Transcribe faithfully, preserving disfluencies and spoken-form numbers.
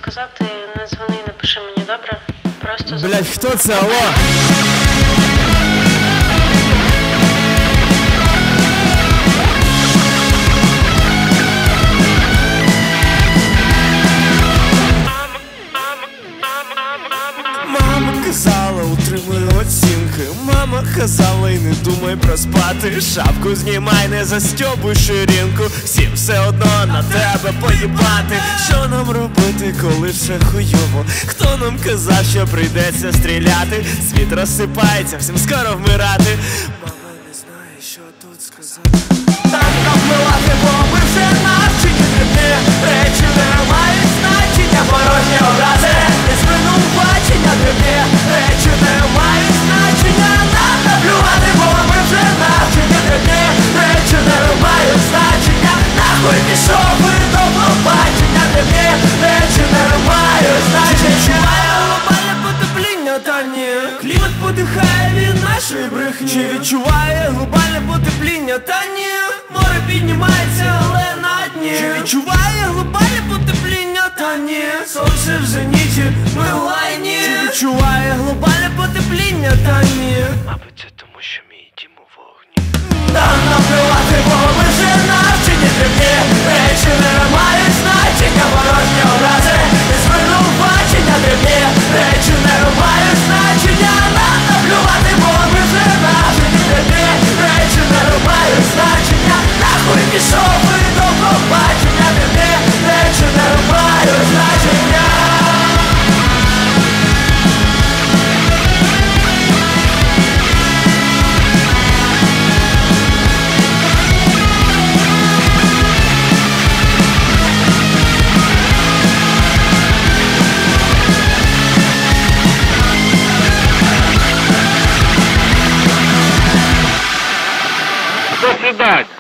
сказати, не дзвони, напиши мені, добре? Просто... Блять, хто це, алло? Мама казала, утримуй оцінки. Мама казала, і не думай проспати. Шапку знімай, не застьобуй ширинку. Всім все одно на тебе поїбати. Що нам робити, коли все хуйово? Хто нам казав, що прийдеться стріляти? Світ розсипається, всім скоро вмирати. Мама не знає, що тут сказати. Так навмивати, бо ми вже навчені дрібні. Речі не мають значення, порожні образи. Не звинувачення дрібні. Речі не мають значення. Нам наплювати, бо ми вже навчені дрібні. Речі не мають значення. Нахуй пішов ви до побачення дрібні. Речі не мають значення. Відчуває глобальне потепління, та ні. Клімат подихає від нашої брехні. Чи відчуває глобальне потепління, та ні. Море піднімається, але на дні. Чи відчуває глобальне потепління, та ні. Сонце в зеніті, ми в лайні. Чи відчуває глобальне потепління, та ні. Мабуть, це тому, що мій дім у вогні. Та наплювати, бо ми вже навчені дрібні. Речі не мають значення, порожні образи. Не звинувачення дрібні. Речі не мають значення. Нам наплювати, бо ми вже навчені дрібні. Речі не мають значення. Нахуй пішов ви до побачення дрібні. Речі не мають значення. До свидания.